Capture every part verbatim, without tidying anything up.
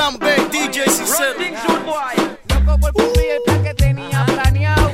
Plan B, D J Sincero. Loco por cumplir el plan que tenía planeado.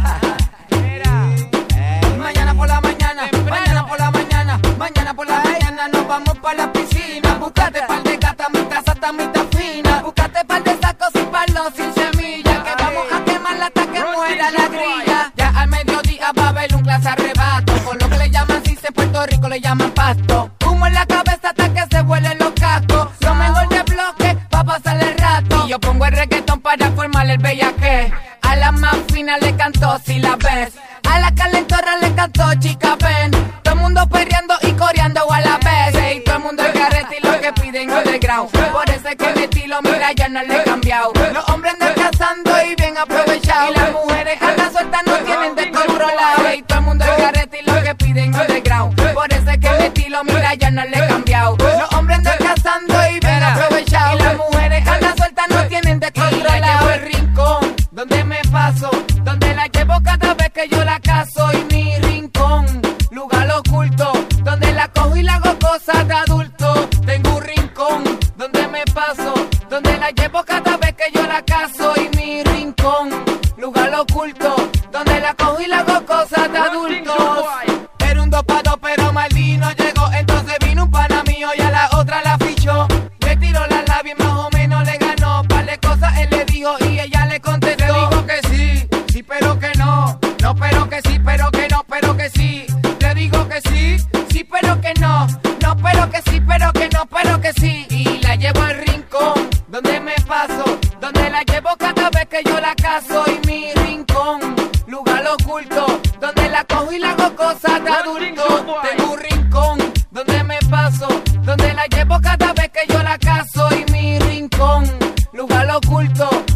Mira, mañana por la mañana, mañana por la mañana, mañana por la mañana nos vamos pa' la piscina. Búscate par de gatas, mitad sata, mitad fina. Búscate par de sacos sin palo, sin semilla. Que vamos a quemarla hasta que muera la grilla. Ya al mediodía va a haber un clase arrebato. Por lo que le llaman si en Puerto Rico le llaman pasto. Humo en la cabeza hasta que se vuelen los cascos. Lo mejor de bloque pa' pasar el rato. Y yo pongo el reggaetón para formar el bellaque. A la más fina le cantó si la ves. A la calentora le cantó chica ven. Todo el mundo perreando y coreando a la vez. Y todo el mundo el carrete y lo que piden underground. Por eso es que mi estilo mira ya no le he cambiado. Los hombres andan cazando y bien aprovechados. Y las mujeres andan sueltas no tienen descontrolado. Y todo el mundo el carrete y lo que piden underground. Por eso es que mi estilo mira ya no le he cambiado. Los hombres andan cazando y bien aprovechados. Y las mujeres andan sueltas no tienen descontrolado. El rincón donde me paso, donde la llevo cada vez que yo la caso. Y mi rincón, lugar oculto, donde la cojo y la hago cosas de adulto. Tengo un rincón donde me paso, donde la llevo cada vez que yo la caso. Y mi rincón, lugar oculto, donde la cojo y la hago cosas de adultos. Era un dos pa' dos, pero Maldi no llegó. Entonces vino un pana mío y a la otra la fichó. Le tiró la labia y más o menos le ganó. Par de cosas él le dijo y ella le contestó. Le dijo que sí, sí pero que no. No pero que sí, pero que no, pero que sí. Le digo que sí, sí pero que no. No pero que sí, pero que no, pero que sí. Y la llevo al rincón, donde me paso, donde la llevo cada vez que yo la caso. Y mi rincón, lugar oculto, donde la cojo y la hago cosas de adulto. Tengo un rincón, donde me paso, donde la llevo cada vez que yo la caso. Y mi rincón, lugar oculto,